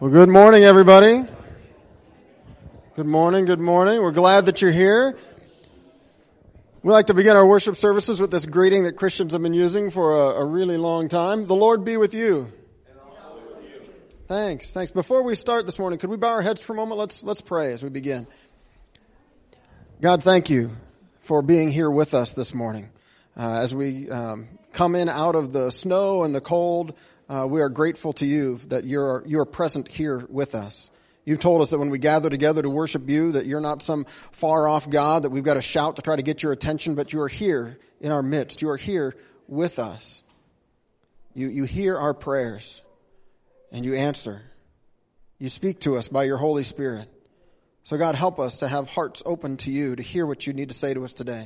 Well, good morning, everybody. Good morning, good morning. We're glad that you're here. We like to begin our worship services with this greeting that Christians have been using for a really long time. The Lord be with you. And also with you. Thanks. Before we start this morning, could we bow our heads for a moment? Let's pray as we begin. God, thank you for being here with us this morning. As we come in out of the snow and the cold, we are grateful to you that you're present here with us. You've told us that when we gather together to worship you, that you're not some far-off God that we've got to shout to try to get your attention, but you are here in our midst. You are here with us. You hear our prayers, and you answer. You speak to us by your Holy Spirit. So God, help us to have hearts open to you, to hear what you need to say to us today.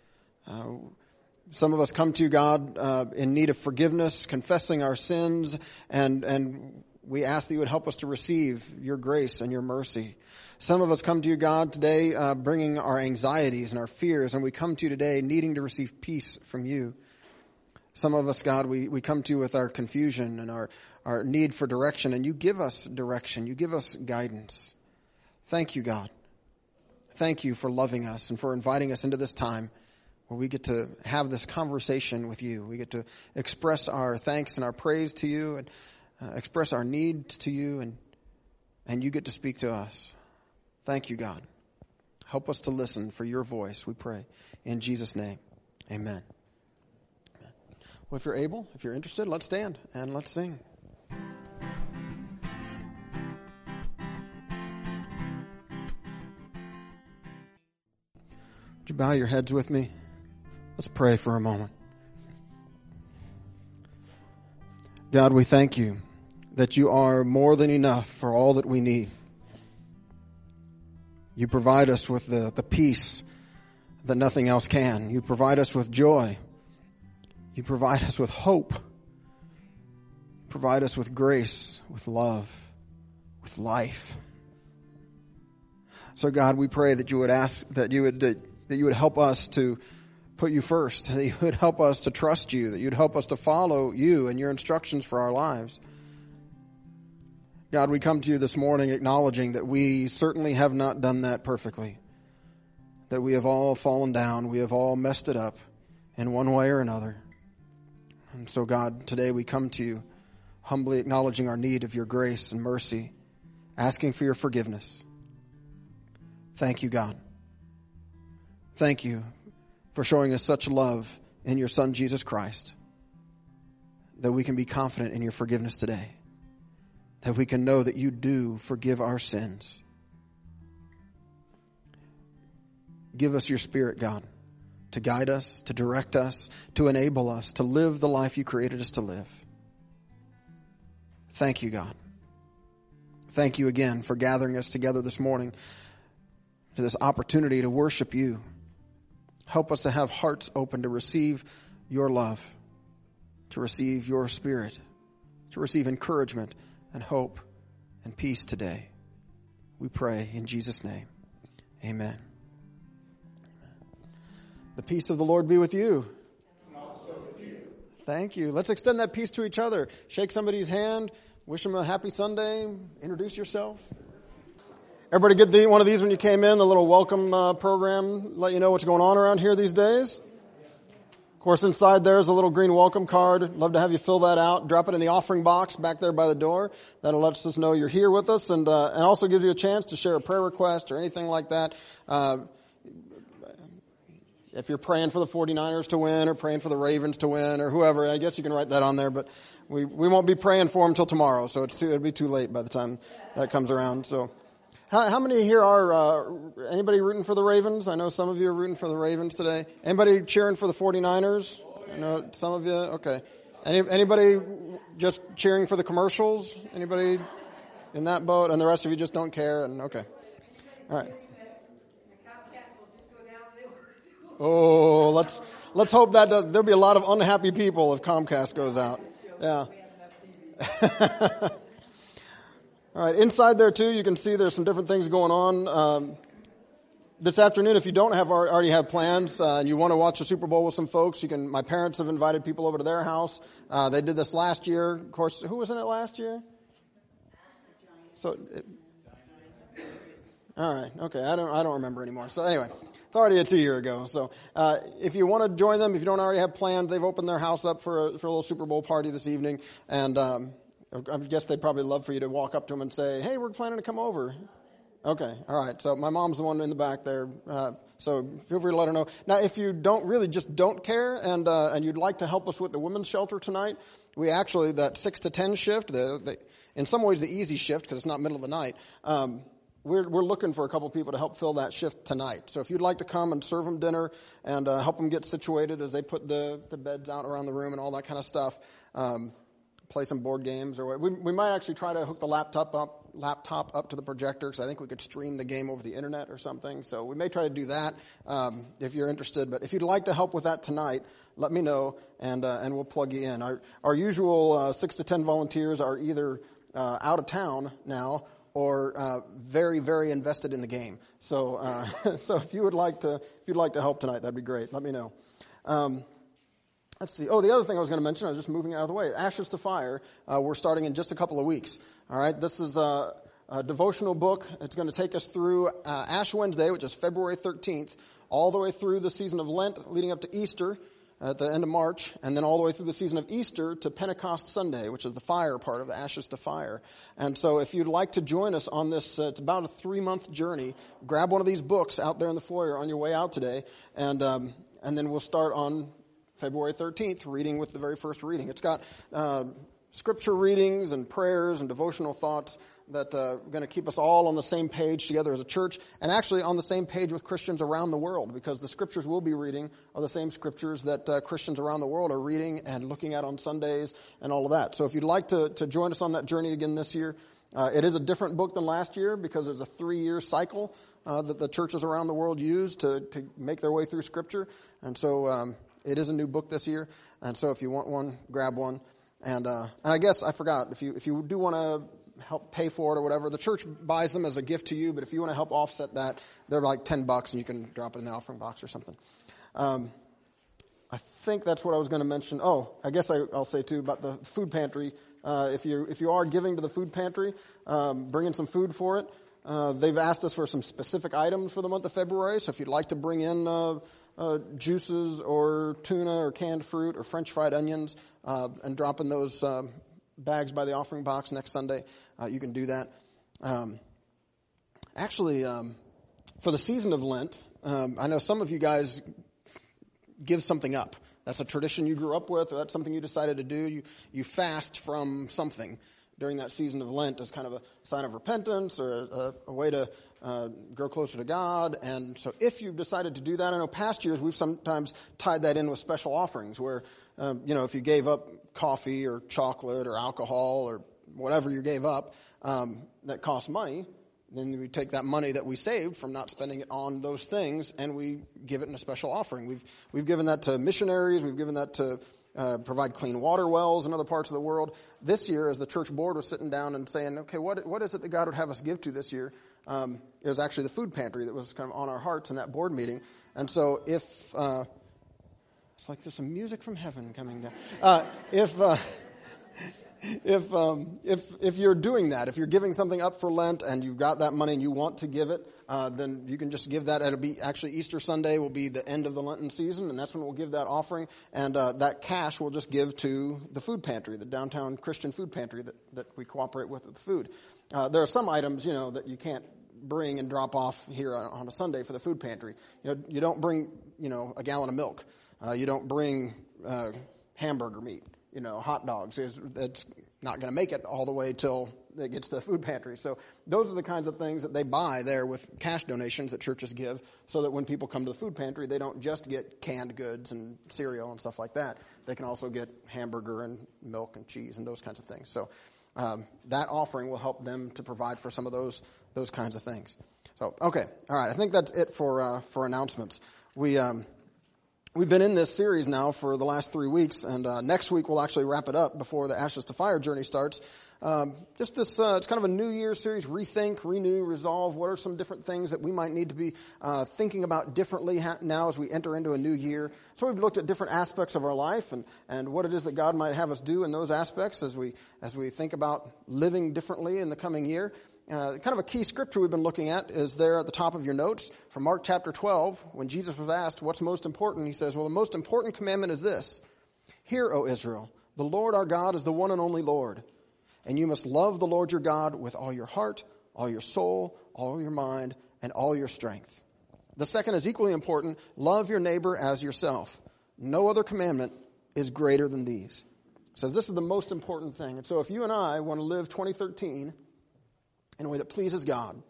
Some of us come to you, God, in need of forgiveness, confessing our sins, and we ask that you would help us to receive your grace and your mercy. Some of us come to you, God, today bringing our anxieties and our fears, and we come to you today needing to receive peace from you. Some of us, God, we come to you with our confusion and our need for direction, and you give us direction. You give us guidance. Thank you, God. Thank you for loving us and for inviting us into this time where we get to have this conversation with you. We get to express our thanks and our praise to you and express our needs to you, and you get to speak to us. Thank you, God. Help us to listen for your voice, we pray. In Jesus' name, amen. Well, if you're able, if you're interested, let's stand and let's sing. Would you bow your heads with me? Let's pray for a moment. God, we thank you that you are more than enough for all that we need. You provide us with the peace that nothing else can. You provide us with joy. You provide us with hope. Provide us with grace, with love, with life. So God, we pray that you would that you would help us to put you first, that you would help us to trust you, that you'd help us to follow you and your instructions for our lives. God, we come to you this morning acknowledging that we certainly have not done that perfectly, that we have all fallen down, we have all messed it up in one way or another. And so, God, today we come to you humbly acknowledging our need of your grace and mercy, asking for your forgiveness. Thank you, God. Thank you for showing us such love in your Son, Jesus Christ, that we can be confident in your forgiveness today, that we can know that you do forgive our sins. Give us your Spirit, God, to guide us, to direct us, to enable us to live the life you created us to live. Thank you, God. Thank you again for gathering us together this morning to this opportunity to worship you. Help us to have hearts open to receive your love, to receive your Spirit, to receive encouragement and hope and peace today. We pray in Jesus' name. Amen. The peace of the Lord be with you. And also with you. Thank you. Let's extend that peace to each other. Shake somebody's hand. Wish them a happy Sunday. Introduce yourself. Everybody get one of these when you came in, the little welcome program, let you know what's going on around here these days. Of course, inside there's a little green welcome card. Love to have you fill that out. Drop it in the offering box back there by the door. That'll let us know you're here with us, and also gives you a chance to share a prayer request or anything like that. If you're praying for the 49ers to win or praying for the Ravens to win or whoever, I guess you can write that on there, but we won't be praying for them until tomorrow, so it'll be too late by the time that comes around, so. How many here are, anybody rooting for the Ravens? I know some of you are rooting for the Ravens today. Anybody cheering for the 49ers? I know some of you, okay. Anybody just cheering for the commercials? Anybody in that boat? And the rest of you just don't care? And okay. All right. Oh, let's hope that there'll be a lot of unhappy people if Comcast goes out. Yeah. All right, inside there too, you can see there's some different things going on. This afternoon, if you don't already have plans and you want to watch the Super Bowl with some folks, you can. My parents have invited people over to their house. They did this last year. Of course, who was in it last year? All right. Okay. I don't remember anymore. So anyway, it's already a 2 year ago. So if you want to join them, if you don't already have plans, they've opened their house up for a little Super Bowl party this evening, and I guess they'd probably love for you to walk up to them and say, "Hey, we're planning to come over." Okay. All right. So my mom's the one in the back there. So feel free to let her know. Now, if you don't care and you'd like to help us with the women's shelter tonight, we actually, that 6 to 10 shift, in some ways the easy shift because it's not middle of the night, we're looking for a couple people to help fill that shift tonight. So if you'd like to come and serve them dinner and help them get situated as they put the beds out around the room and all that kind of stuff, play some board games, or we might actually try to hook the laptop up to the projector, because I think we could stream the game over the internet or something. So we may try to do that if you're interested. But if you'd like to help with that tonight, let me know, and we'll plug you in. Our usual 6 to 10 volunteers are either out of town now or very, very invested in the game. So so if you'd like to help tonight, that'd be great. Let me know. Let's see. Oh, the other thing I was going to mention, I was just moving out of the way. Ashes to Fire. We're starting in just a couple of weeks. All right. This is a devotional book. It's going to take us through Ash Wednesday, which is February 13th, all the way through the season of Lent, leading up to Easter at the end of March, and then all the way through the season of Easter to Pentecost Sunday, which is the fire part of Ashes to Fire. And so if you'd like to join us on this, it's about a 3-month journey, grab one of these books out there in the foyer on your way out today, and then we'll start on February 13th, reading with the very first reading. It's got scripture readings and prayers and devotional thoughts that are going to keep us all on the same page together as a church, and actually on the same page with Christians around the world, because the scriptures we'll be reading are the same scriptures that Christians around the world are reading and looking at on Sundays and all of that. So if you'd like to join us on that journey again this year, it is a different book than last year because there's a 3-year cycle that the churches around the world use to make their way through Scripture. And so it is a new book this year. And so if you want one, grab one. And I guess I forgot, if you do want to help pay for it or whatever, the church buys them as a gift to you, but if you want to help offset that, they're like $10 and you can drop it in the offering box or something. I think that's what I was going to mention. Oh, I guess I'll say too about the food pantry. If you are giving to the food pantry, bring in some food for it. They've asked us for some specific items for the month of February, so if you'd like to bring in juices or tuna or canned fruit or French fried onions and drop in those bags by the offering box next Sunday, you can do that. Actually, for the season of Lent, I know some of you guys give something up. That's a tradition you grew up with, or that's something you decided to do. You fast from something during that season of Lent as kind of a sign of repentance or a way to grow closer to God. And so if you've decided to do that, I know past years we've sometimes tied that in with special offerings where, if you gave up coffee or chocolate or alcohol or whatever you gave up that cost money, then we take that money that we saved from not spending it on those things and we give it in a special offering. We've given that to missionaries. We've given that to provide clean water wells in other parts of the world. This year, as the church board was sitting down and saying, okay, what is it that God would have us give to this year? It was actually the food pantry that was kind of on our hearts in that board meeting. And so if it's like there's some music from heaven coming down. If you're doing that, if you're giving something up for Lent and you've got that money and you want to give it, then you can just give that. It'll be actually Easter Sunday will be the end of the Lenten season, and that's when we'll give that offering. And that cash we'll just give to the food pantry, the downtown Christian food pantry that we cooperate with food. There are some items, that you can't bring and drop off here on a Sunday for the food pantry. You don't bring, a gallon of milk. You don't bring hamburger meat. Hot dogs. It's not going to make it all the way till it gets to the food pantry. So those are the kinds of things that they buy there with cash donations that churches give, so that when people come to the food pantry, they don't just get canned goods and cereal and stuff like that. They can also get hamburger and milk and cheese and those kinds of things. So that offering will help them to provide for some of those kinds of things. So, okay. All right. I think that's it for announcements. We've been in this series now for the last 3 weeks, and next week we'll actually wrap it up before the Ashes to Fire journey starts. Just this, it's kind of a New Year's series, rethink, renew, resolve. What are some different things that we might need to be thinking about differently now as we enter into a new year? So we've looked at different aspects of our life and what it is that God might have us do in those aspects as we think about living differently in the coming year. Kind of a key scripture we've been looking at is there at the top of your notes from Mark chapter 12. When Jesus was asked what's most important, he says, well, the most important commandment is this. Hear, O Israel, the Lord our God is the one and only Lord. And you must love the Lord your God with all your heart, all your soul, all your mind, and all your strength. The second is equally important. Love your neighbor as yourself. No other commandment is greater than these. It says this is the most important thing. And so if you and I want to live 2013 in a way that pleases God,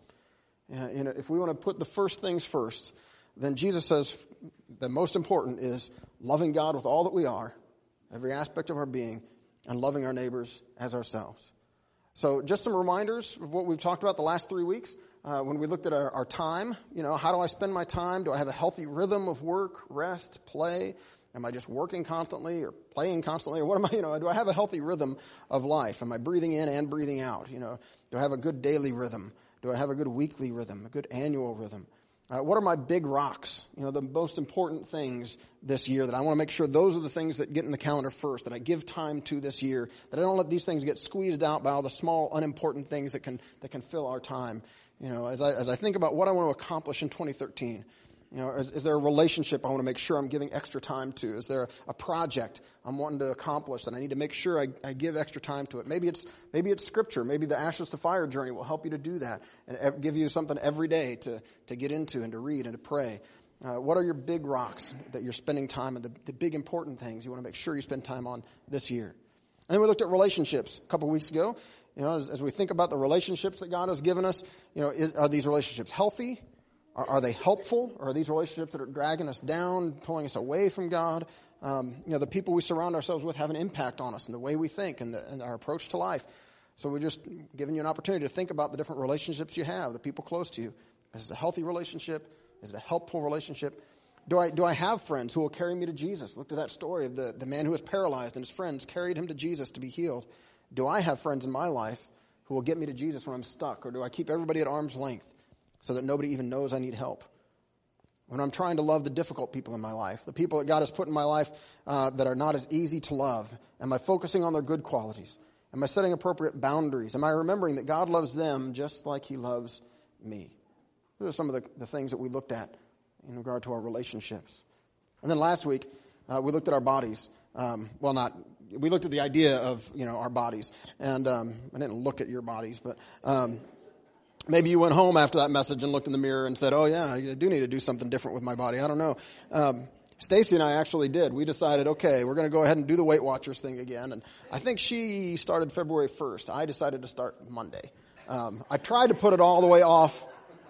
if we want to put the first things first, then Jesus says the most important is loving God with all that we are, every aspect of our being, and loving our neighbors as ourselves. So just some reminders of what we've talked about the last 3 weeks. When we looked at our time, how do I spend my time? Do I have a healthy rhythm of work, rest, play? Am I just working constantly or playing constantly? Or what am I, do I have a healthy rhythm of life? Am I breathing in and breathing out? Do I have a good daily rhythm? Do I have a good weekly rhythm, a good annual rhythm? What are my big rocks? The most important things this year that I want to make sure those are the things that get in the calendar first, that I give time to this year, that I don't let these things get squeezed out by all the small, unimportant things that can fill our time. As I think about what I want to accomplish in 2013. Is there a relationship I want to make sure I'm giving extra time to? Is there a project I'm wanting to accomplish that I need to make sure I give extra time to it? Maybe it's scripture. Maybe the Ashes to Fire journey will help you to do that and give you something every day to get into and to read and to pray. What are your big rocks that you're spending time on, the big important things you want to make sure you spend time on this year? And then we looked at relationships a couple weeks ago. As we think about the relationships that God has given us, are these relationships healthy? Are they helpful? Or are these relationships that are dragging us down, pulling us away from God? The people we surround ourselves with have an impact on us and the way we think and our approach to life. So we're just giving you an opportunity to think about the different relationships you have, the people close to you. Is it a healthy relationship? Is it a helpful relationship? Do I have friends who will carry me to Jesus? Look at that story of the man who was paralyzed and his friends carried him to Jesus to be healed. Do I have friends in my life who will get me to Jesus when I'm stuck? Or do I keep everybody at arm's length so that nobody even knows I need help? When I'm trying to love the difficult people in my life, the people that God has put in my life that are not as easy to love, am I focusing on their good qualities? Am I setting appropriate boundaries? Am I remembering that God loves them just like He loves me? Those are some of the things that we looked at in regard to our relationships. And then last week, we looked at our bodies. We looked at the idea of, our bodies. And I didn't look at your bodies, but maybe you went home after that message and looked in the mirror and said, oh yeah, I do need to do something different with my body. I don't know. Stacy and I actually did. We decided, okay, we're going to go ahead and do the Weight Watchers thing again. And I think she started February 1st. I decided to start Monday. I tried to put it all the way off.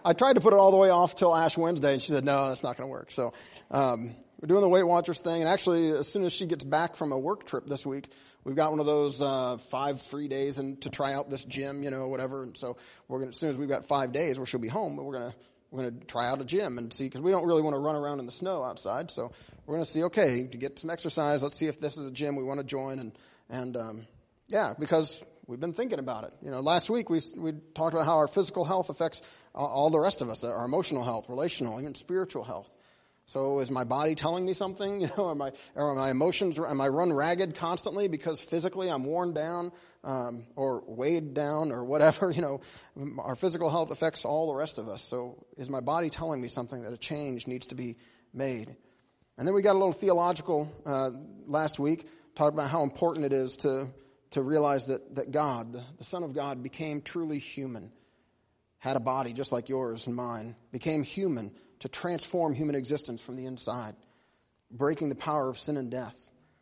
Till Ash Wednesday, and she said, no, that's not going to work. So we're doing the Weight Watchers thing. And actually, as soon as she gets back from a work trip this week, we've got one of those 5 free days and to try out this gym, whatever. And so as soon as we've got 5 days where she'll be home, we're going to try out a gym and see, because we don't really want to run around in the snow outside. So we're going to see, okay, to get some exercise, let's see if this is a gym we want to join. Because we've been thinking about it. Last week we talked about how our physical health affects all the rest of us, our emotional health, relational, even spiritual health. So is my body telling me something? Are my emotions, am I run ragged constantly because physically I'm worn down or weighed down or whatever? Our physical health affects all the rest of us. So is my body telling me something that a change needs to be made? And then we got a little theological last week, talked about how important it is to realize that God, the Son of God, became truly human, had a body just like yours and mine, became human to transform human existence from the inside, breaking the power of sin and death.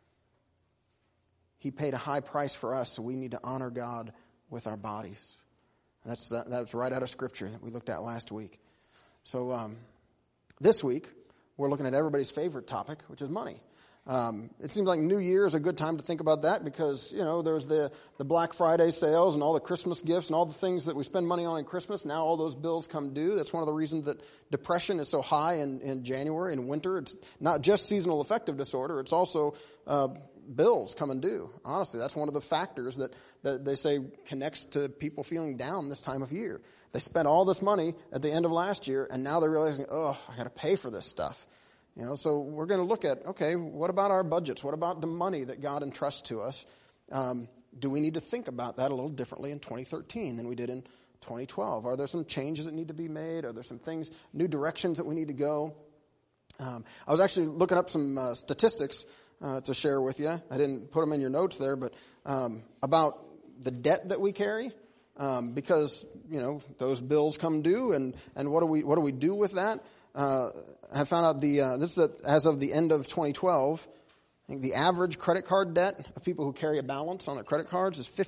He paid a high price for us, so we need to honor God with our bodies. That's right out of Scripture that we looked at last week. So this week, we're looking at everybody's favorite topic, which is money. It seems like New Year is a good time to think about that because, there's the Black Friday sales and all the Christmas gifts and all the things that we spend money on in Christmas. Now all those bills come due. That's one of the reasons that depression is so high in January and winter. It's not just seasonal affective disorder. It's also bills coming due. Honestly, that's one of the factors that they say connects to people feeling down this time of year. They spent all this money at the end of last year, and now they're realizing, I got to pay for this stuff. So we're going to look at, okay, what about our budgets? What about the money that God entrusts to us? Do we need to think about that a little differently in 2013 than we did in 2012? Are there some changes that need to be made? Are there some things, new directions that we need to go? I was actually looking up some statistics to share with you. I didn't put them in your notes there, but about the debt that we carry, because those bills come due, and what do we do with that? I found out this is as of the end of 2012. I think the average credit card debt of people who carry a balance on their credit cards is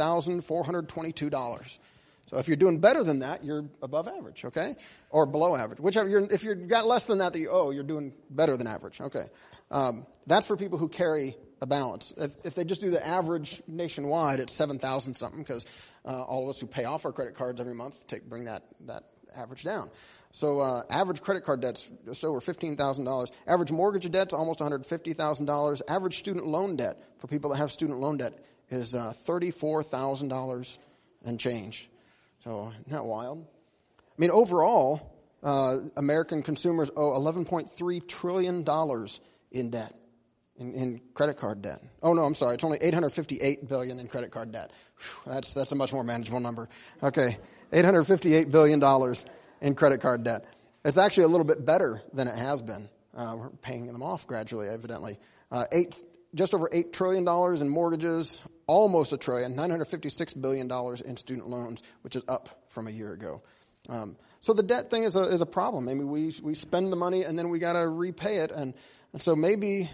$15,422. So if you're doing better than that, you're above average, okay? Or below average. Whichever. If you've got less than that you owe, you're doing better than average, okay? That's for people who carry a balance. If they just do the average nationwide, it's 7,000 something, because all of us who pay off our credit cards every month bring that average down. So average credit card debt's just over $15,000. Average mortgage debt's almost $150,000. Average student loan debt for people that have student loan debt is $34,000 and change. So isn't that wild? I mean, overall, American consumers owe $11.3 trillion in debt, in credit card debt. Oh, no, I'm sorry. It's only $858 billion in credit card debt. Whew, that's a much more manageable number. Okay, $858 billion in credit card debt. It's actually a little bit better than it has been. We're paying them off gradually, evidently. Just over $8 trillion in mortgages, almost $1 trillion, $956 billion in student loans, which is up from a year ago. So the debt thing is a problem. I mean, we spend the money and then we got to repay it. And so maybe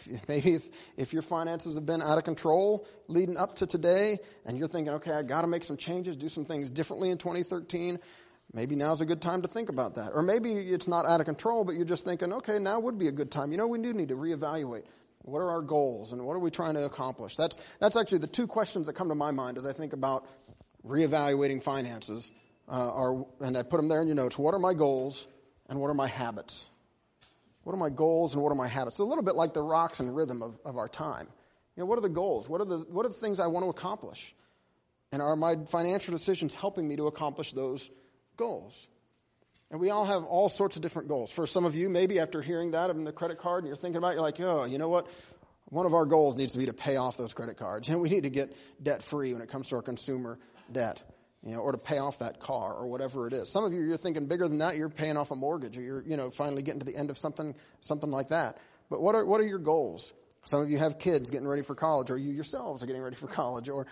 if your finances have been out of control leading up to today, and you're thinking, okay, I got to make some changes, do some things differently in 2013. Maybe now's a good time to think about that. Or maybe it's not out of control, but you're just thinking, okay, now would be a good time. We do need to reevaluate. What are our goals and what are we trying to accomplish? That's actually the two questions that come to my mind as I think about reevaluating finances. And I put them there in your notes. What are my goals and what are my habits? What are my goals and what are my habits? It's a little bit like the rocks and rhythm of our time. What are the goals? What are the things I want to accomplish? And are my financial decisions helping me to accomplish those goals? And we all have all sorts of different goals. For some of you, maybe after hearing that in the credit card and you're thinking about it, you're like, oh, you know what? One of our goals needs to be to pay off those credit cards. And we need to get debt-free when it comes to our consumer debt, or to pay off that car or whatever it is. Some of you, you're thinking bigger than that. You're paying off a mortgage or you're, finally getting to the end of something like that. But what are your goals? Some of you have kids getting ready for college, or you yourselves are getting ready for college, or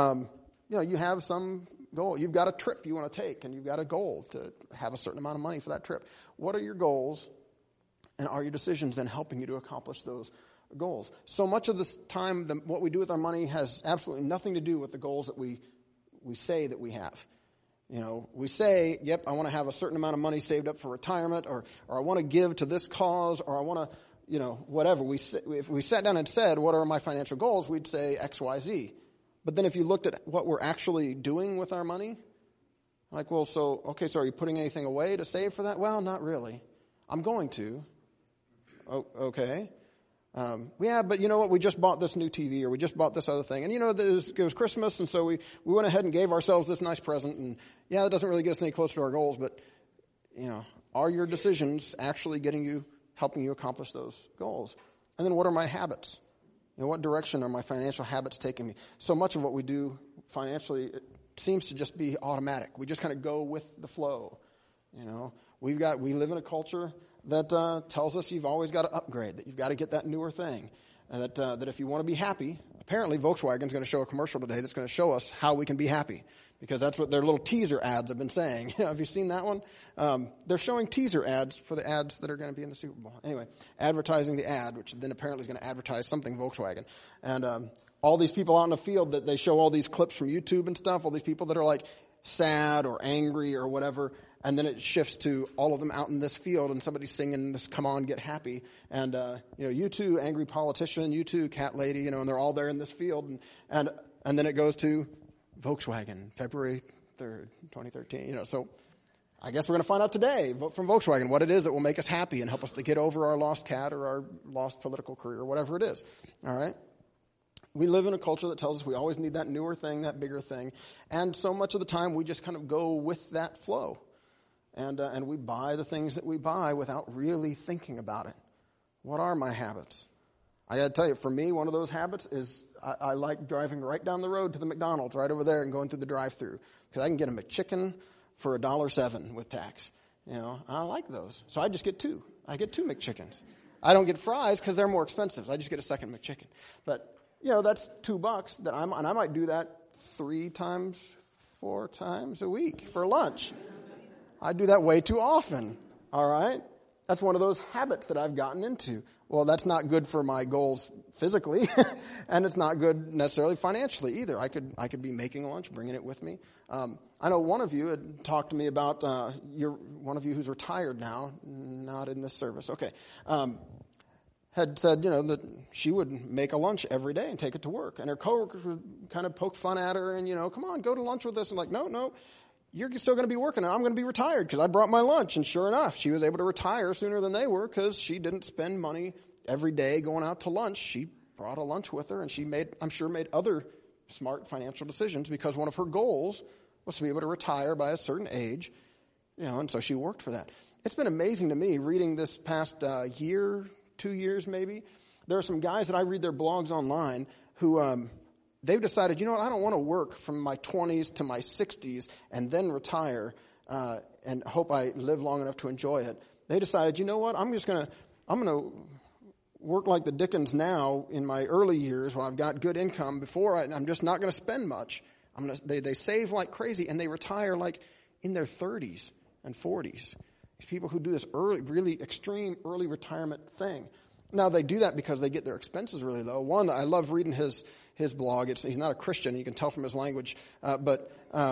you have some goal. You've got a trip you want to take, and you've got a goal to have a certain amount of money for that trip. What are your goals, and are your decisions then helping you to accomplish those goals? So much of this time, what we do with our money has absolutely nothing to do with the goals that we say that we have. We say, yep, I want to have a certain amount of money saved up for retirement, or I want to give to this cause, or I want to, whatever. If we sat down and said, what are my financial goals, we'd say X, Y, Z. But then if you looked at what we're actually doing with our money, like, well, so are you putting anything away to save for that? Well, not really. I'm going to. Oh, okay. Yeah, but you know what? We just bought this new TV, or we just bought this other thing. And it was Christmas, and so we went ahead and gave ourselves this nice present. And yeah, that doesn't really get us any closer to our goals, but, are your decisions actually helping you accomplish those goals? And then what are my habits? In what direction are my financial habits taking me? So much of what we do financially, it seems to just be automatic. We just kind of go with the flow. We live in a culture that tells us you've always got to upgrade, that you've got to get that newer thing, and that if you want to be happy, apparently Volkswagen's going to show a commercial today that's going to show us how we can be happy, because that's what their little teaser ads have been saying. Have you seen that one? They're showing teaser ads for the ads that are going to be in the Super Bowl. Anyway, advertising the ad, which then apparently is going to advertise something Volkswagen. And all these people out in the field, that they show all these clips from YouTube and stuff, all these people that are like, sad or angry or whatever, and then it shifts to all of them out in this field, and somebody's singing this "Come On, Get Happy," and you too, angry politician, you too, cat lady, and they're all there in this field, and then it goes to Volkswagen, February 3rd, 2013. So I guess we're going to find out today from Volkswagen what it is that will make us happy and help us to get over our lost cat or our lost political career or whatever it is. All right. We live in a culture that tells us we always need that newer thing, that bigger thing, and so much of the time we just kind of go with that flow. And we buy the things that we buy without really thinking about it. What are my habits? I got to tell you, for me, one of those habits is I like driving right down the road to the McDonald's right over there and going through the drive-thru because I can get a McChicken for $1.07 with tax. I like those. So I just get two. I get 2 McChickens. I don't get fries because they're more expensive. I just get a second McChicken. But, that's $2 that and I might do that 3 times, 4 times a week for lunch. I do that way too often, all right? That's one of those habits that I've gotten into. Well, that's not good for my goals physically, and it's not good necessarily financially either. I could be making lunch, bringing it with me. I know one of you had talked to me about one of you who's retired now, not in this service. Okay, had said that she would make a lunch every day and take it to work, and her coworkers would kind of poke fun at her and come on, go to lunch with us, and like no. You're still going to be working, and I'm going to be retired because I brought my lunch. And sure enough, she was able to retire sooner than they were because she didn't spend money every day going out to lunch. She brought a lunch with her, and she made other smart financial decisions because one of her goals was to be able to retire by a certain age, and so she worked for that. It's been amazing to me reading this past year, 2 years maybe. There are some guys that I read their blogs online who they've decided, I don't want to work from my 20s to my 60s and then retire and hope I live long enough to enjoy it. They decided, I'm going to work like the Dickens now in my early years when I've got good income I'm just not going to spend much. They save like crazy and they retire like in their 30s and 40s. These people who do this really extreme early retirement thing. Now they do that because they get their expenses really low. One, I love reading his blog. He's not a Christian. You can tell from his language. But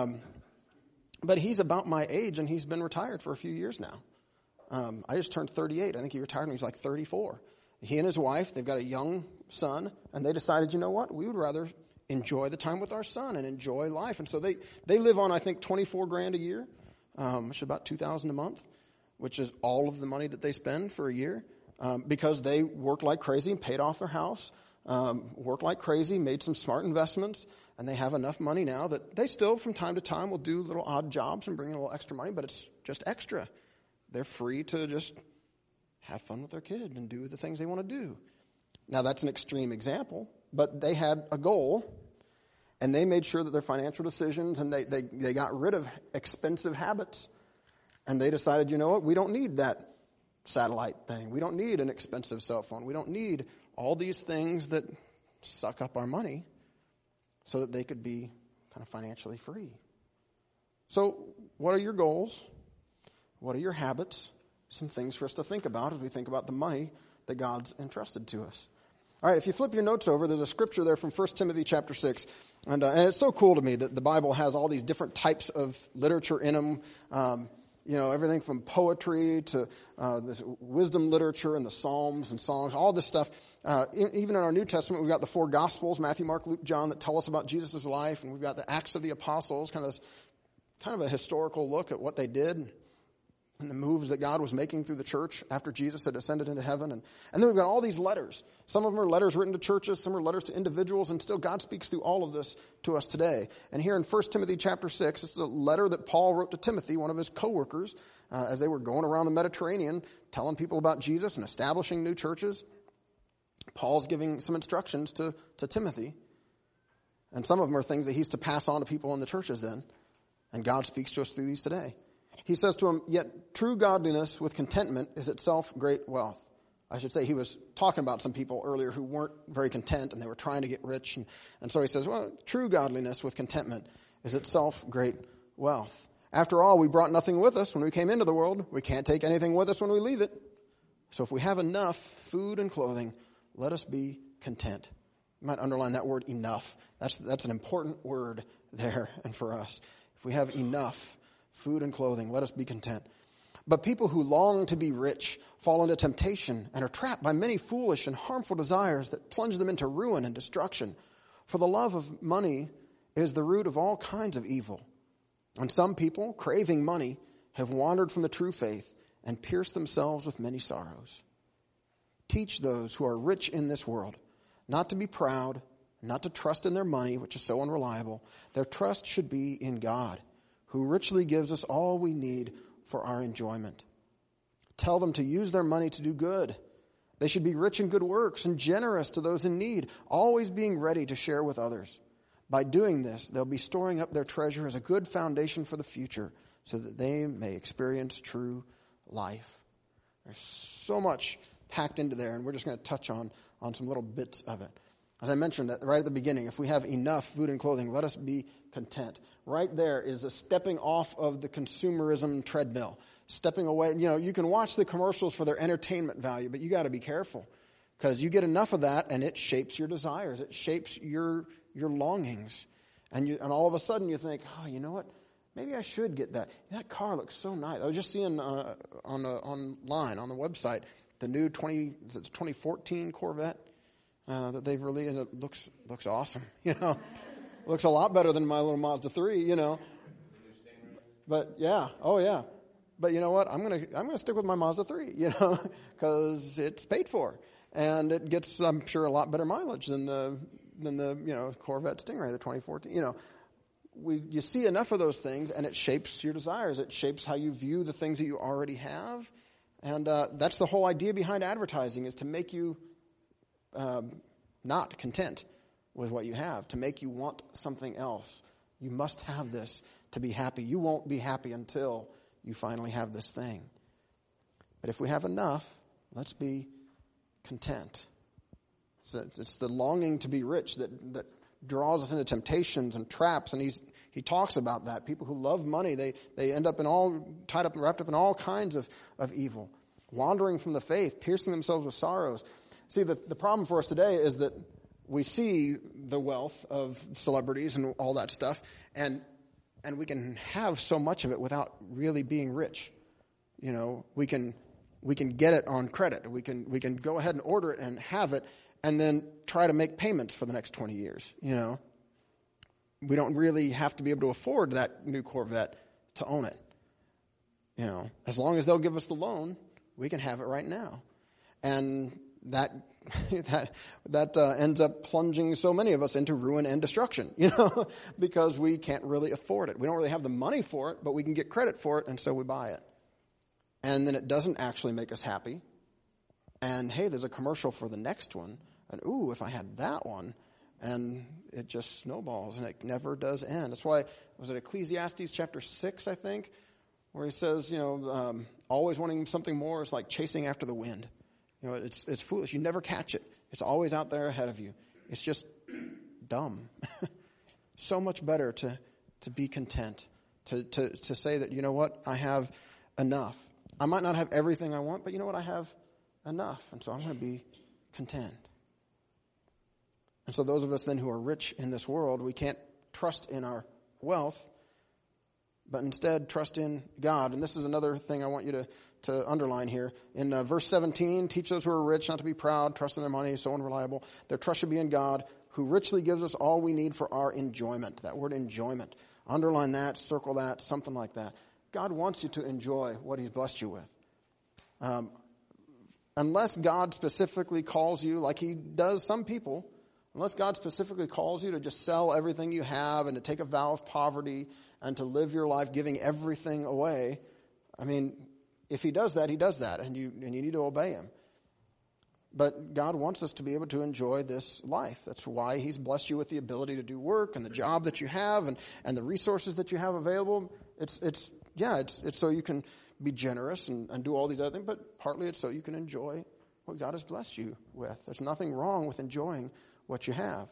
he's about my age, and he's been retired for a few years now. I just turned 38. I think he retired when he was like 34. He and his wife, they've got a young son, and they decided, we would rather enjoy the time with our son and enjoy life. And so they live on, I think, $24,000 a year, which is about $2,000 a month, which is all of the money that they spend for a year, because they worked like crazy and paid off their house. Worked like crazy, made some smart investments, and they have enough money now that they still, from time to time, will do little odd jobs and bring in a little extra money, but it's just extra. They're free to just have fun with their kid and do the things they want to do. Now, that's an extreme example, but they had a goal, and they made sure that their financial decisions, and they got rid of expensive habits, and they decided, we don't need that satellite thing. We don't need an expensive cell phone. We don't need all these things that suck up our money so that they could be kind of financially free. So what are your goals? What are your habits? Some things for us to think about as we think about the money that God's entrusted to us. All right, if you flip your notes over, there's a scripture there from 1 Timothy chapter 6. And it's so cool to me that the Bible has all these different types of literature in them. Everything from poetry to this wisdom literature and the Psalms and songs, all this stuff. Even in our New Testament, we've got the 4 Gospels, Matthew, Mark, Luke, John, that tell us about Jesus' life. And we've got the Acts of the Apostles, kind of a historical look at what they did and the moves that God was making through the church after Jesus had ascended into heaven. And then we've got all these letters. Some of them are letters written to churches, some are letters to individuals, and still God speaks through all of this to us today. And here in 1 Timothy chapter 6, this is a letter that Paul wrote to Timothy, one of his co-workers, as they were going around the Mediterranean, telling people about Jesus and establishing new churches. Paul's giving some instructions to Timothy. And some of them are things that he's to pass on to people in the churches then. And God speaks to us through these today. He says to him, "Yet true godliness with contentment is itself great wealth." I should say he was talking about some people earlier who weren't very content and they were trying to get rich. And so he says, true godliness with contentment is itself great wealth. After all, we brought nothing with us when we came into the world. We can't take anything with us when we leave it. So if we have enough food and clothing, let us be content. You might underline that word enough. That's an important word there and for us. If we have enough food and clothing, let us be content. But people who long to be rich fall into temptation and are trapped by many foolish and harmful desires that plunge them into ruin and destruction. For the love of money is the root of all kinds of evil. And some people, craving money, have wandered from the true faith and pierced themselves with many sorrows. Teach those who are rich in this world not to be proud, not to trust in their money, which is so unreliable. Their trust should be in God, who richly gives us all we need for our enjoyment. Tell them to use their money to do good. They should be rich in good works and generous to those in need, always being ready to share with others. By doing this, they'll be storing up their treasure as a good foundation for the future so that they may experience true life. There's so much packed into there, and we're just going to touch on some little bits of it. As I mentioned right at the beginning, if we have enough food and clothing, let us be content. Right there is a stepping off of the consumerism treadmill, stepping away. You know, you can watch the commercials for their entertainment value, but you got to be careful because you get enough of that, and it shapes your desires. It shapes your longings, and all of a sudden you think, oh, you know what? Maybe I should get that. That car looks so nice. I was just seeing online on the website the new 2014 Corvette that they've released, and it looks awesome. You know, looks a lot better than my little Mazda 3. You know, but yeah, oh yeah. But you know what? I'm gonna stick with my Mazda 3. You know, because it's paid for, and it gets, I'm sure, a lot better mileage than the Corvette Stingray, the 2014. You know. You see enough of those things, and it shapes your desires. It shapes how you view the things that you already have. And that's the whole idea behind advertising, is to make you not content with what you have, to make you want something else. You must have this to be happy. You won't be happy until you finally have this thing. But if we have enough, let's be content. It's the longing to be rich that draws us into temptations and traps, and he talks about that. People who love money, they end up tied up and wrapped up in all kinds of evil, wandering from the faith, piercing themselves with sorrows. See, the problem for us today is that we see the wealth of celebrities and all that stuff, and we can have so much of it without really being rich. You know, we can get it on credit. We can go ahead and order it and have it, and then try to make payments for the next 20 years, you know. We don't really have to be able to afford that new Corvette to own it. You know, as long as they'll give us the loan, we can have it right now. And that ends up plunging so many of us into ruin and destruction, you know, because we can't really afford it. We don't really have the money for it, but we can get credit for it, and so we buy it. And then it doesn't actually make us happy. And, hey, there's a commercial for the next one. And, ooh, if I had that one, and it just snowballs, and it never does end. That's why, was it Ecclesiastes chapter 6, I think, where he says, you know, always wanting something more is like chasing after the wind. You know, it's foolish. You never catch it. It's always out there ahead of you. It's just dumb. So much better to be content, to say that, you know what, I have enough. I might not have everything I want, but you know what, I have enough, and so I'm going to be content. And so those of us then who are rich in this world, we can't trust in our wealth, but instead trust in God. And this is another thing I want you to underline here. In verse 17, teach those who are rich not to be proud, trust in their money, so unreliable. Their trust should be in God, who richly gives us all we need for our enjoyment. That word enjoyment. Underline that, circle that, something like that. God wants you to enjoy what he's blessed you with. Unless God specifically calls you, like he does some people, unless God specifically calls you to just sell everything you have and to take a vow of poverty and to live your life giving everything away, I mean, if he does that, and you need to obey him. But God wants us to be able to enjoy this life. That's why he's blessed you with the ability to do work and the job that you have and the resources that you have available. It's so you can be generous and do all these other things, but partly it's so you can enjoy what God has blessed you with. There's nothing wrong with enjoying what you have.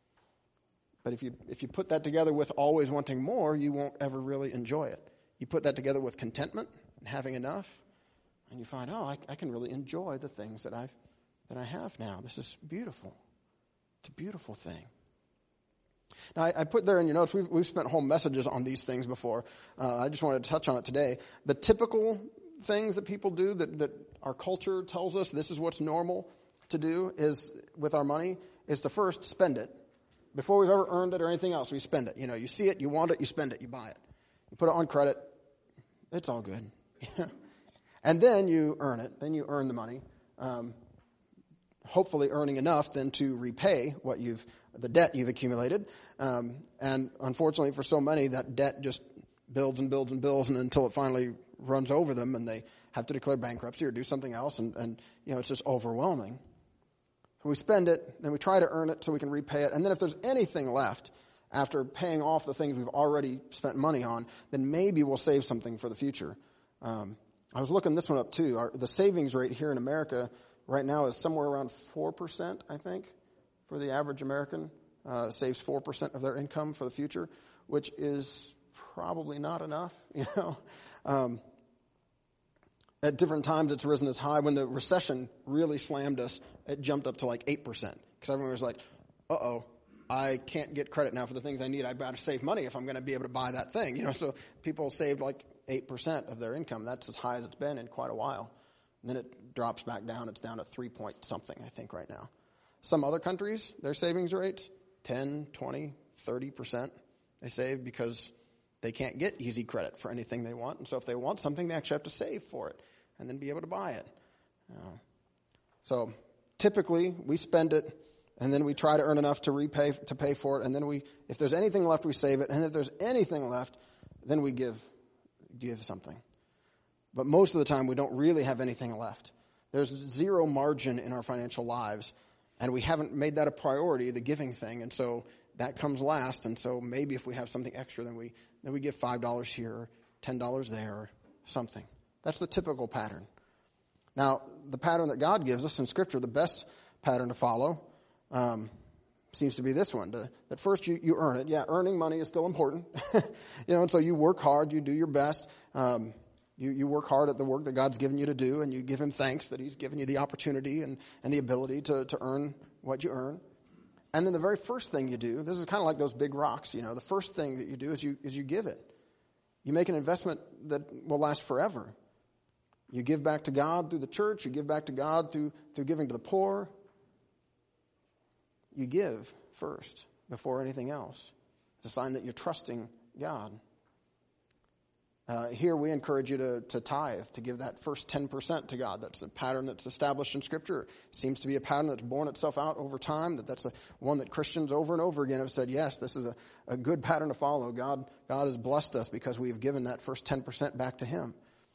But if you put that together with always wanting more, you won't ever really enjoy it. You put that together with contentment and having enough, and you find, I can really enjoy the things that I have now. This is beautiful. It's a beautiful thing. Now, I put there in your notes, we've spent whole messages on these things before. I just wanted to touch on it today. The typical things that people do that our culture tells us this is what's normal to do is with our money is to first spend it. Before we've ever earned it or anything else, we spend it. You see it, you want it, you spend it, you buy it. You put it on credit. It's all good. And then you earn it. Then you earn the money. Hopefully earning enough then to repay the debt you've accumulated. And unfortunately for so many, that debt just builds and builds and builds and until it finally runs over them and they have to declare bankruptcy or do something else. And it's just overwhelming. So we spend it, then we try to earn it so we can repay it. And then if there's anything left after paying off the things we've already spent money on, then maybe we'll save something for the future. I was looking this one up too. The savings rate here in America right now is somewhere around 4%, I think, for the average American. Saves 4% of their income for the future, which is probably not enough, At different times it's risen as high. When the recession really slammed us, it jumped up to like 8%. Because everyone was like, uh-oh, I can't get credit now for the things I need. I better save money if I'm going to be able to buy that thing. So people saved like 8% of their income. That's as high as it's been in quite a while. And then it drops back down. It's down to 3 point something, I think, right now. Some other countries, their savings rates, 10, 20, 30% they save because they can't get easy credit for anything they want. And so if they want something, they actually have to save for it and then be able to buy it. So typically we spend it and then we try to earn enough to pay for it. And then if there's anything left, we save it. And if there's anything left, then we give something. But most of the time we don't really have anything left. There's zero margin in our financial lives. And we haven't made that a priority, the giving thing. And so that comes last. And so maybe if we have something extra, then we give $5 here, or $10 there, or something. That's the typical pattern. Now, the pattern that God gives us in Scripture, the best pattern to follow, seems to be this one. That first you earn it. Yeah, earning money is still important. And so you work hard, you do your best. You work hard at the work that God's given you to do, and you give Him thanks that He's given you the opportunity and the ability to earn what you earn. And then the very first thing you do, this is kind of like those big rocks, the first thing that you do is you give it. You make an investment that will last forever. You give back to God through the church. You give back to God through giving to the poor. You give first before anything else. It's a sign that you're trusting God. Here we encourage you to tithe, to give that first 10% to God. That's a pattern that's established in Scripture. It seems to be a pattern that's borne itself out over time, that's one that Christians over and over again have said, yes, this is a good pattern to follow. God has blessed us because we've given that first 10% back to Him.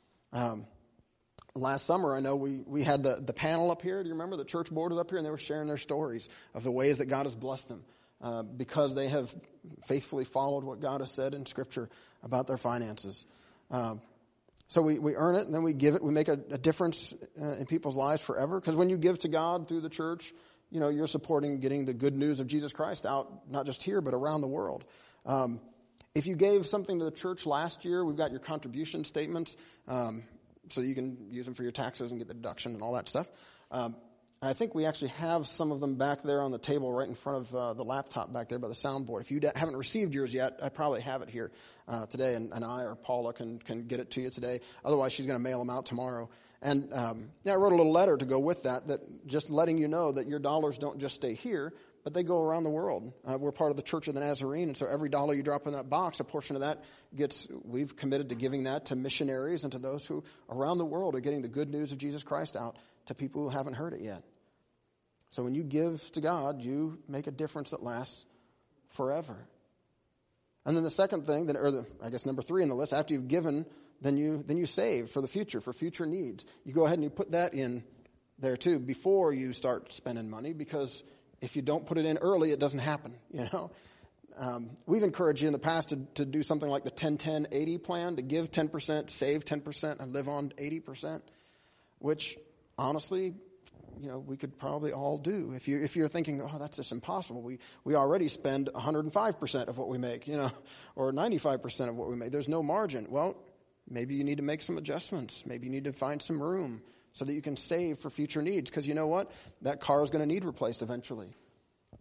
Last summer, I know we had the panel up here. Do you remember? The church board was up here, and they were sharing their stories of the ways that God has blessed them because they have faithfully followed what God has said in Scripture about their finances. So we earn it, and then we give it. We make a difference in people's lives forever. Because when you give to God through the church, you're supporting getting the good news of Jesus Christ out, not just here, but around the world. If you gave something to the church last year, we've got your contribution statements, so you can use them for your taxes and get the deduction and all that stuff. And I think we actually have some of them back there on the table right in front of the laptop back there by the soundboard. If you haven't received yours yet, I probably have it here today, and I or Paula can get it to you today. Otherwise, she's going to mail them out tomorrow. And I wrote a little letter to go with that just letting you know that your dollars don't just stay here, but they go around the world. We're part of the Church of the Nazarene, and so every dollar you drop in that box, a portion of that we've committed to giving that to missionaries and to those who around the world are getting the good news of Jesus Christ out to people who haven't heard it yet. So when you give to God, you make a difference that lasts forever. And then the second thing, number 3 on the list, after you've given, then you save for the future, for future needs. You go ahead and you put that in there too before you start spending money, because if you don't put it in early, it doesn't happen. We've encouraged you in the past to do something like the 10-10-80 plan, to give 10%, save 10%, and live on 80%, which honestly, we could probably all do. If you're thinking, oh, that's just impossible. We already spend 105% of what we make, or 95% of what we make. There's no margin. Well, maybe you need to make some adjustments. Maybe you need to find some room so that you can save for future needs. Because you know what? That car is going to need replaced eventually.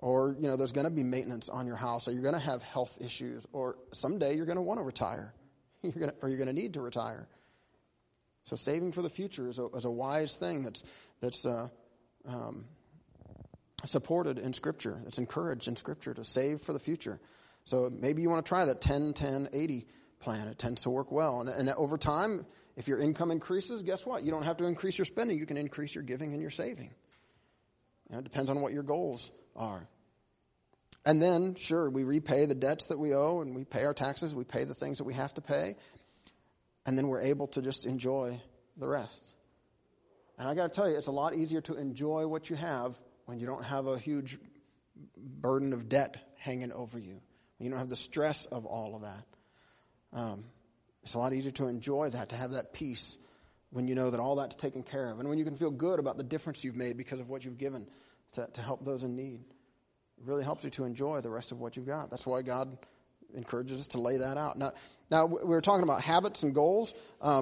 or, there's going to be maintenance on your house, or you're going to have health issues, or someday you're going to want to retire, or you're going to need to retire. So saving for the future is a wise thing that's supported in Scripture. It's encouraged in Scripture to save for the future. So maybe you want to try that 10-10-80 plan. It tends to work well. And over time, if your income increases, guess what? You don't have to increase your spending. You can increase your giving and your saving. It depends on what your goals are. And then, sure, we repay the debts that we owe, and we pay our taxes. We pay the things that we have to pay. And then we're able to just enjoy the rest. And I got to tell you, it's a lot easier to enjoy what you have when you don't have a huge burden of debt hanging over you. When you don't have the stress of all of that. It's a lot easier to enjoy that, to have that peace when you know that all that's taken care of. And when you can feel good about the difference you've made because of what you've given to help those in need. It really helps you to enjoy the rest of what you've got. That's why God encourages us to lay that out. Now we were talking about habits and goals.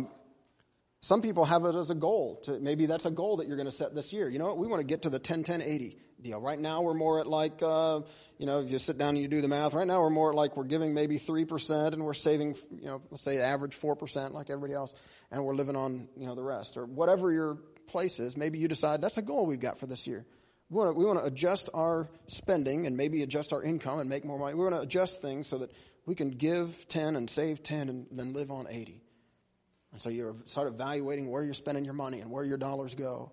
Some people have it as a goal. Maybe that's a goal that you're going to set this year. You know what? We want to get to the 10-10-80 deal. Right now we're more at like, if you sit down and you do the math, right now we're more at like we're giving maybe 3% and we're saving, let's say average 4% like everybody else, and we're living on, the rest. Or whatever your place is, maybe you decide that's a goal we've got for this year. We want to adjust our spending and maybe adjust our income and make more money. We want to adjust things so that we can give 10 and save 10 and then live on 80. And so you're sort of evaluating where you're spending your money and where your dollars go.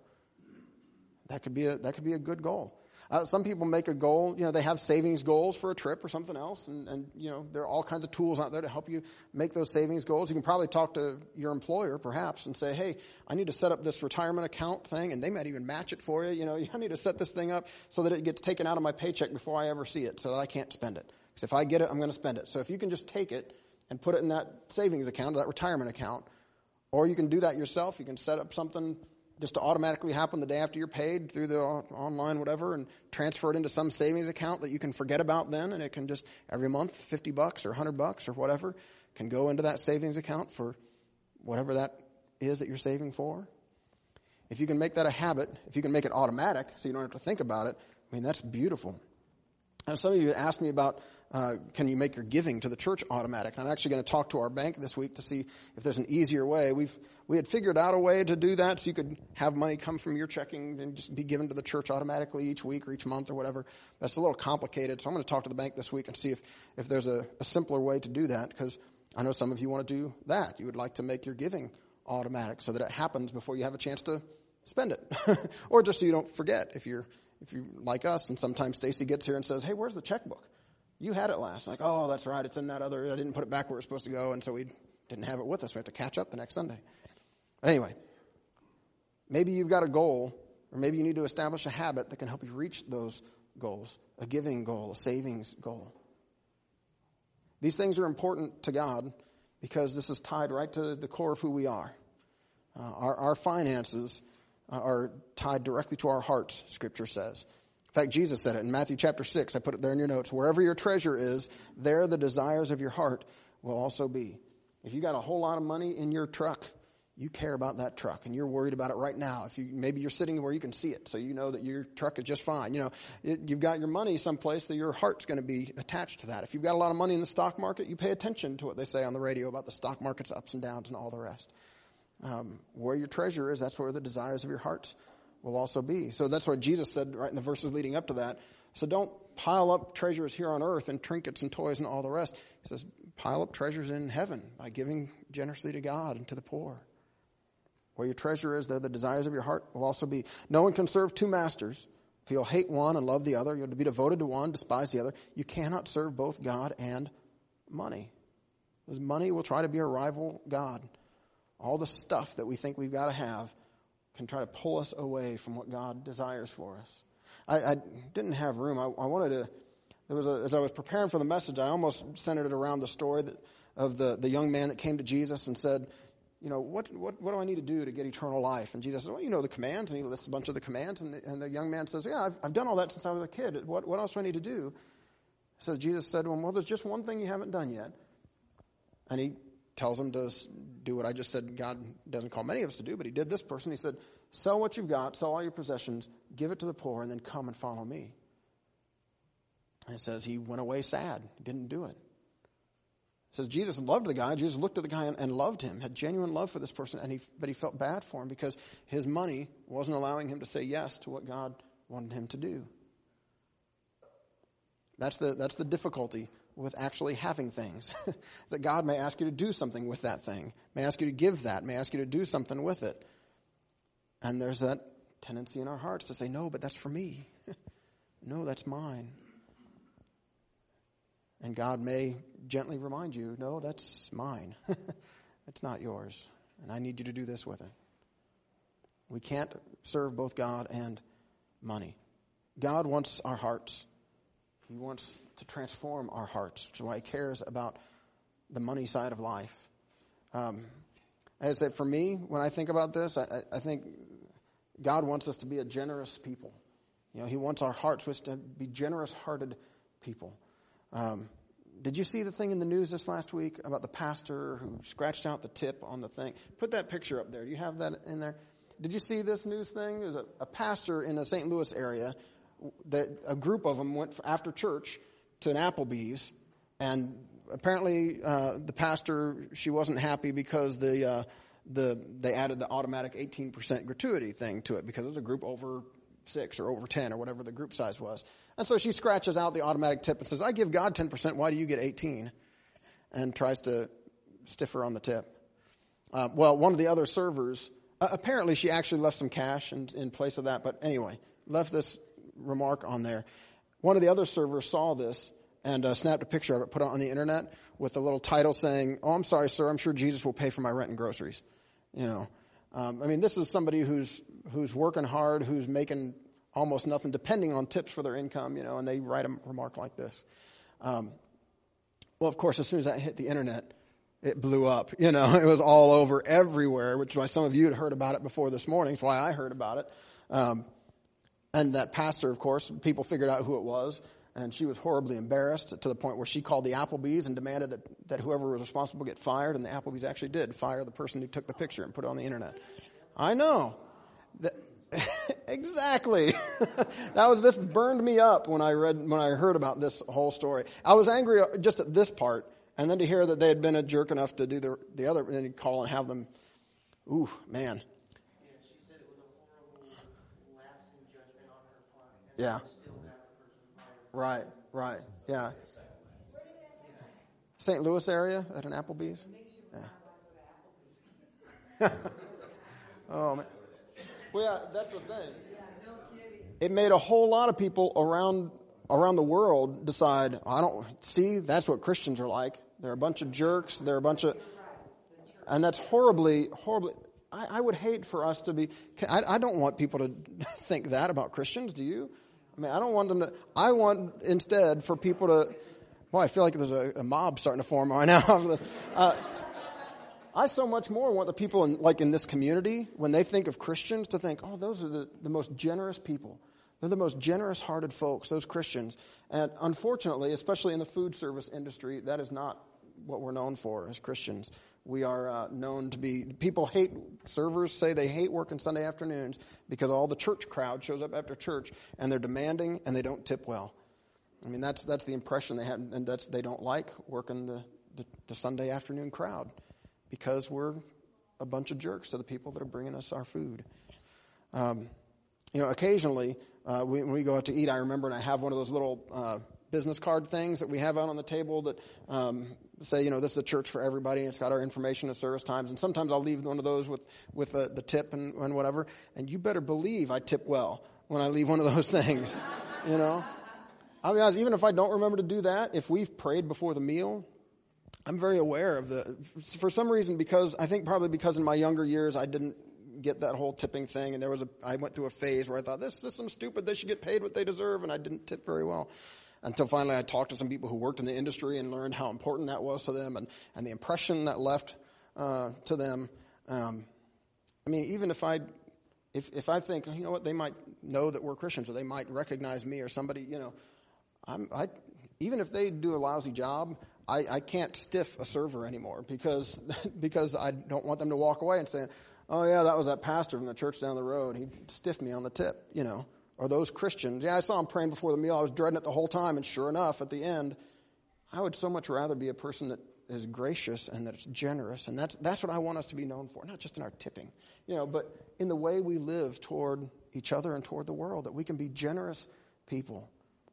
That could be a good goal. Some people make a goal, they have savings goals for a trip or something else, and there are all kinds of tools out there to help you make those savings goals. You can probably talk to your employer perhaps and say, hey, I need to set up this retirement account thing, and they might even match it for you. I need to set this thing up so that it gets taken out of my paycheck before I ever see it, so that I can't spend it. Because if I get it, I'm going to spend it. So if you can just take it and put it in that savings account, that retirement account, or you can do that yourself. You can set up something just to automatically happen the day after you're paid through the online whatever, and transfer it into some savings account that you can forget about then, and it can just every month $50 or $100 or whatever can go into that savings account for whatever that is that you're saving for. If you can make that a habit, if you can make it automatic so you don't have to think about it, that's beautiful. Now, some of you asked me about can you make your giving to the church automatic? And I'm actually going to talk to our bank this week to see if there's an easier way. We had figured out a way to do that so you could have money come from your checking and just be given to the church automatically each week or each month or whatever. That's a little complicated, so I'm going to talk to the bank this week and see if there's a simpler way to do that, because I know some of you want to do that. You would like to make your giving automatic so that it happens before you have a chance to spend it. Or just so you don't forget if you're like us, and sometimes Stacy gets here and says, hey, where's the checkbook? You had it last. Like, oh, that's right. It's in that other. I didn't put it back where it's supposed to go, and so we didn't have it with us. We have to catch up the next Sunday. Anyway, maybe you've got a goal, or maybe you need to establish a habit that can help you reach those goals, a giving goal, a savings goal. These things are important to God because this is tied right to the core of who we are. Our finances are tied directly to our hearts, Scripture says. In fact, Jesus said it in Matthew chapter 6. I put it there in your notes. Wherever your treasure is, there the desires of your heart will also be. If you got a whole lot of money in your truck, you care about that truck, and you're worried about it right now. Maybe you're sitting where you can see it, so you know that your truck is just fine. You've got your money someplace that your heart's going to be attached to that. If you've got a lot of money in the stock market, you pay attention to what they say on the radio about the stock market's ups and downs and all the rest. Where your treasure is, that's where the desires of your hearts will also be. So that's what Jesus said right in the verses leading up to that. So don't pile up treasures here on earth and trinkets and toys and all the rest. He says pile up treasures in heaven by giving generously to God and to the poor. Where your treasure is, there the desires of your heart will also be. No one can serve two masters. If you'll hate one and love the other, you'll be devoted to one, despise the other. You cannot serve both God and money. Because money will try to be a rival God. All the stuff that we think we've got to have can try to pull us away from what God desires for us. I didn't have room. I wanted to, as I was preparing for the message, I almost centered it around the story of the young man that came to Jesus and said, what do I need to do to get eternal life? And Jesus said, well, you know the commands. And he lists a bunch of the commands. And the young man says, yeah, I've done all that since I was a kid. What else do I need to do? So Jesus said to him, well, there's just one thing you haven't done yet. And he tells him to do what I just said God doesn't call many of us to do, but he did this person. He said, sell what you've got, sell all your possessions, give it to the poor, and then come and follow me. And it says he went away sad. He didn't do it. It says Jesus loved the guy. Jesus looked at the guy and loved him, had genuine love for this person, but he felt bad for him because his money wasn't allowing him to say yes to what God wanted him to do. That's the difficulty with actually having things. That God may ask you to do something with that thing, may ask you to give that, may ask you to do something with it. And there's that tendency in our hearts to say, no, but that's for me. No, that's mine. And God may gently remind you, no, that's mine. It's not yours. And I need you to do this with it. We can't serve both God and money. God wants our hearts. He wants to transform our hearts. That's why he cares about the money side of life. As I said, for me, when I think about this, I think God wants us to be a generous people. He wants our hearts to be generous-hearted people. Did you see the thing in the news this last week about the pastor who scratched out the tip on the thing? Put that picture up there. Do you have that in there? Did you see this news thing? There's a pastor in the St. Louis area that a group of them went after church to an Applebee's, and apparently the pastor, she wasn't happy because they added the automatic 18% gratuity thing to it because it was a group over 6 or over 10 or whatever the group size was. And so she scratches out the automatic tip and says, I give God 10%, why do you get 18? And tries to stiff her on the tip. Well, one of the other servers, apparently she actually left some cash in place of that, but anyway, left this remark on there. One of the other servers saw this and snapped a picture of it, put it on the internet with a little title saying, oh, I'm sorry, sir, I'm sure Jesus will pay for my rent and groceries. This is somebody who's working hard, who's making almost nothing, depending on tips for their income, and they write a remark like this. Well, of course, as soon as that hit the internet, it blew up. It was all over everywhere, which is why some of you had heard about it before this morning. It's why I heard about it. And that pastor, of course, people figured out who it was, and she was horribly embarrassed to the point where she called the Applebee's and demanded that whoever was responsible get fired, and the Applebee's actually did fire the person who took the picture and put it on the internet. I know. Exactly. This burned me up when I heard about this whole story. I was angry just at this part, and then to hear that they had been a jerk enough to do the other, and then call and have them. Ooh, man. Yeah, she said it was a horrible lapse in judgment on her part. And yeah. Still have the person fired. Right. Yeah. St. Louis area at an Applebee's. Yeah. Oh man. Well, yeah, that's the thing. It made a whole lot of people around the world decide, I don't see, that's what Christians are like. They're a bunch of jerks. They're a bunch of, and that's horribly. I would hate for us to be. I don't want people to think that about Christians. Do you? I don't want them to. I want instead for people to. Well, I feel like there's a mob starting to form right now after this. I so much more want the people in this community, when they think of Christians, to think, oh, those are the most generous people. They're the most generous-hearted folks, those Christians. And unfortunately, especially in the food service industry, that is not what we're known for as Christians. We are known to be, servers say they hate working Sunday afternoons because all the church crowd shows up after church, and they're demanding, and they don't tip well. That's the impression they have, and they don't like working the Sunday afternoon crowd, because we're a bunch of jerks to the people that are bringing us our food. Occasionally, when we go out to eat, I remember, and I have one of those little business card things that we have out on the table that say, this is a church for everybody, and it's got our information and service times. And sometimes I'll leave one of those with the tip and whatever. And you better believe I tip well when I leave one of those things, I'll be honest, even if I don't remember to do that, if we've prayed before the meal, I'm very aware of for some reason, because in my younger years I didn't get that whole tipping thing, and I went through a phase where I thought, this system's stupid, they should get paid what they deserve, and I didn't tip very well. Until finally I talked to some people who worked in the industry and learned how important that was to them, and the impression that left to them. Even if I think, they might know that we're Christians, or they might recognize me, or somebody, even if they do a lousy job, I can't stiff a server anymore because I don't want them to walk away and say, oh yeah, that was that pastor from the church down the road. He stiffed me on the tip, or those Christians. Yeah, I saw them praying before the meal. I was dreading it the whole time, and sure enough, at the end, I would so much rather be a person that is gracious and that is generous, and that's what I want us to be known for, not just in our tipping, but in the way we live toward each other and toward the world, that we can be generous people.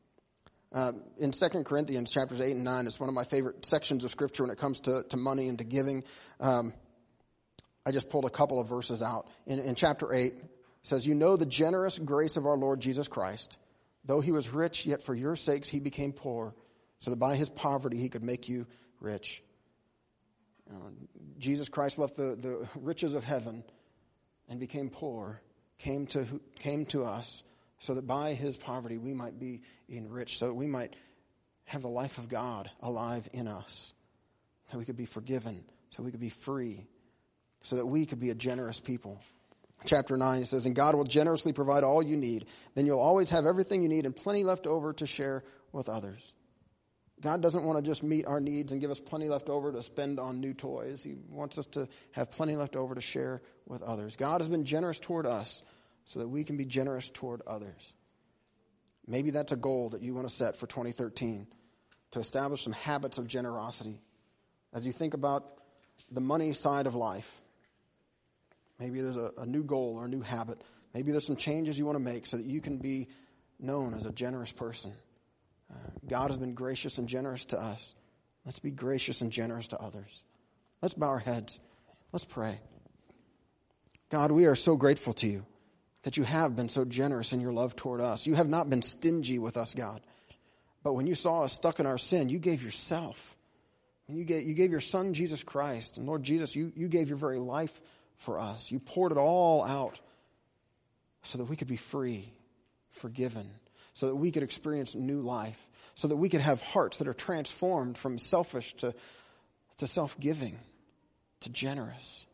In 2 Corinthians chapters 8 and 9, it's one of my favorite sections of Scripture when it comes to money and to giving. I just pulled a couple of verses out. In chapter 8, it says, "You know the generous grace of our Lord Jesus Christ. Though he was rich, yet for your sakes he became poor, so that by his poverty he could make you rich." Jesus Christ left the riches of heaven and became poor, came to us, so that by his poverty we might be enriched, so that we might have the life of God alive in us, so we could be forgiven, so we could be free, so that we could be a generous people. Chapter 9, it says, "And God will generously provide all you need. Then you'll always have everything you need and plenty left over to share with others." God doesn't want to just meet our needs and give us plenty left over to spend on new toys. He wants us to have plenty left over to share with others. God has been generous toward us so that we can be generous toward others. Maybe that's a goal that you want to set for 2013, to establish some habits of generosity. As you think about the money side of life, maybe there's a new goal or a new habit. Maybe there's some changes you want to make so that you can be known as a generous person. God has been gracious and generous to us. Let's be gracious and generous to others. Let's bow our heads. Let's pray. God, we are so grateful to you that you have been so generous in your love toward us. You have not been stingy with us, God. But when you saw us stuck in our sin, you gave yourself. And you gave your Son, Jesus Christ. And Lord Jesus, you gave your very life for us. You poured it all out so that we could be free, forgiven, so that we could experience new life, so that we could have hearts that are transformed from selfish to self-giving, to generous.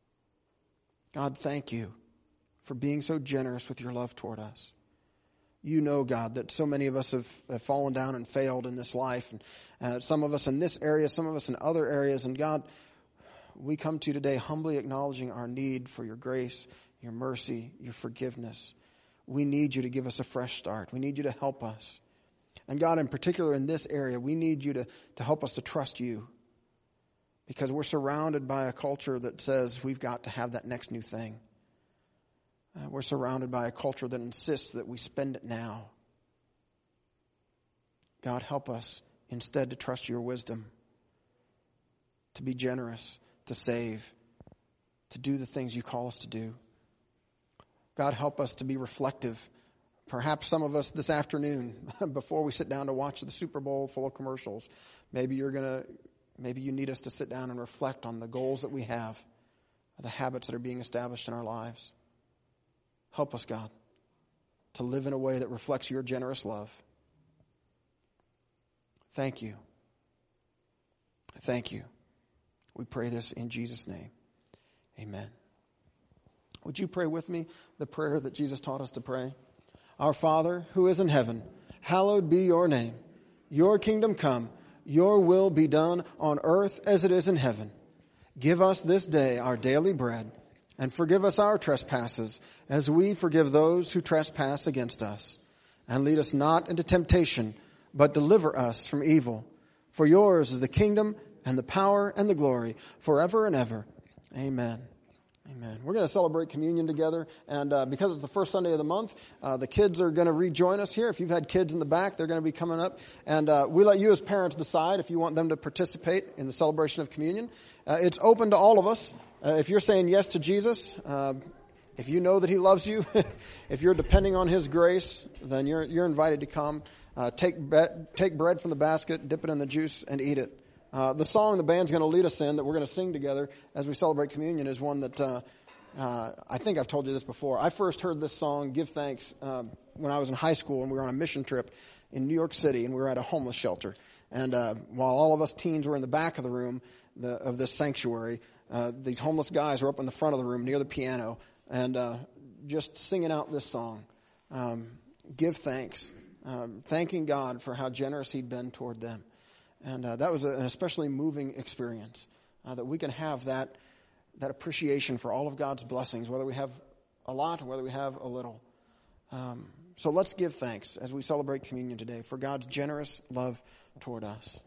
God, thank you for being so generous with your love toward us. You know, God, that so many of us have fallen down and failed in this life, and some of us in this area, some of us in other areas, and God, we come to you today humbly acknowledging our need for your grace, your mercy, your forgiveness. We need you to give us a fresh start. We need you to help us. And God, in particular in this area, we need you to help us to trust you, because we're surrounded by a culture that says we've got to have that next new thing. We're surrounded by a culture that insists that we spend it now. God, help us instead to trust your wisdom, to be generous, to save, to do the things you call us to do. God, help us to be reflective. Perhaps some of us this afternoon, before we sit down to watch the Super Bowl full of commercials, maybe you need us to sit down and reflect on the goals that we have, the habits that are being established in our lives. Help us, God, to live in a way that reflects your generous love. Thank you. Thank you. We pray this in Jesus' name. Amen. Would you pray with me the prayer that Jesus taught us to pray? Our Father, who is in heaven, hallowed be your name. Your kingdom come, your will be done on earth as it is in heaven. Give us this day our daily bread, and forgive us our trespasses, as we forgive those who trespass against us. And lead us not into temptation, but deliver us from evil. For yours is the kingdom and the power and the glory forever and ever. Amen. Amen. We're going to celebrate communion together, and because it's the first Sunday of the month, the kids are going to rejoin us here. If you've had kids in the back, they're going to be coming up, and we let you as parents decide if you want them to participate in the celebration of communion. It's open to all of us. If you're saying yes to Jesus, if you know that he loves you, if you're depending on his grace, then you're invited to come. Take bread from the basket, dip it in the juice, and eat it. The song the band's going to lead us in that we're going to sing together as we celebrate communion is one that I think I've told you this before. I first heard this song, Give Thanks, when I was in high school, and we were on a mission trip in New York City, and we were at a homeless shelter. And while all of us teens were in the back of the room of this sanctuary, these homeless guys were up in the front of the room near the piano and just singing out this song, Give Thanks, thanking God for how generous he'd been toward them. And that was an especially moving experience, that we can have that appreciation for all of God's blessings, whether we have a lot or whether we have a little. So let's give thanks as we celebrate communion today for God's generous love toward us.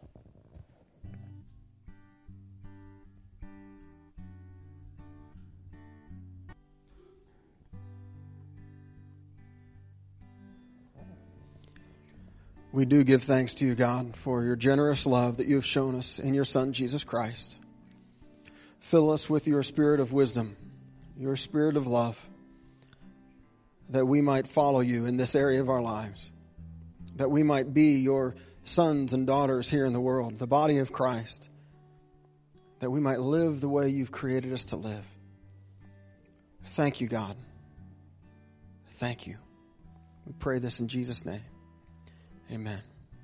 We do give thanks to you, God, for your generous love that you have shown us in your Son, Jesus Christ. Fill us with your spirit of wisdom, your spirit of love, that we might follow you in this area of our lives, that we might be your sons and daughters here in the world, the body of Christ, that we might live the way you've created us to live. Thank you, God. Thank you. We pray this in Jesus' name. Amen.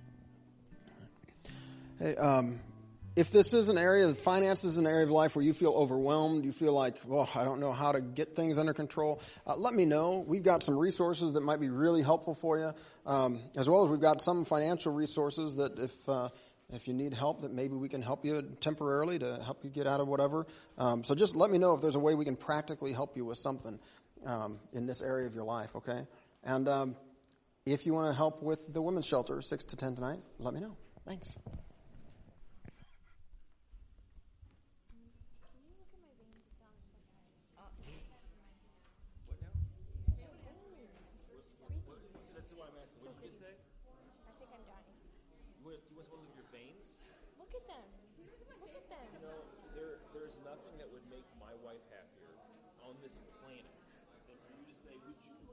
Hey, if this is an area, finance is an area of life where you feel overwhelmed, you feel like, well, I don't know how to get things under control, let me know. We've got some resources that might be really helpful for you, as well as we've got some financial resources that if you need help, that maybe we can help you temporarily to help you get out of whatever. So just let me know if there's a way we can practically help you with something in this area of your life, okay? And if you want to help with the women's shelter, 6 to 10 tonight, let me know. Thanks. Look at them. Look at them. You know, there's nothing that would make my wife happier on this planet than for you to say, would you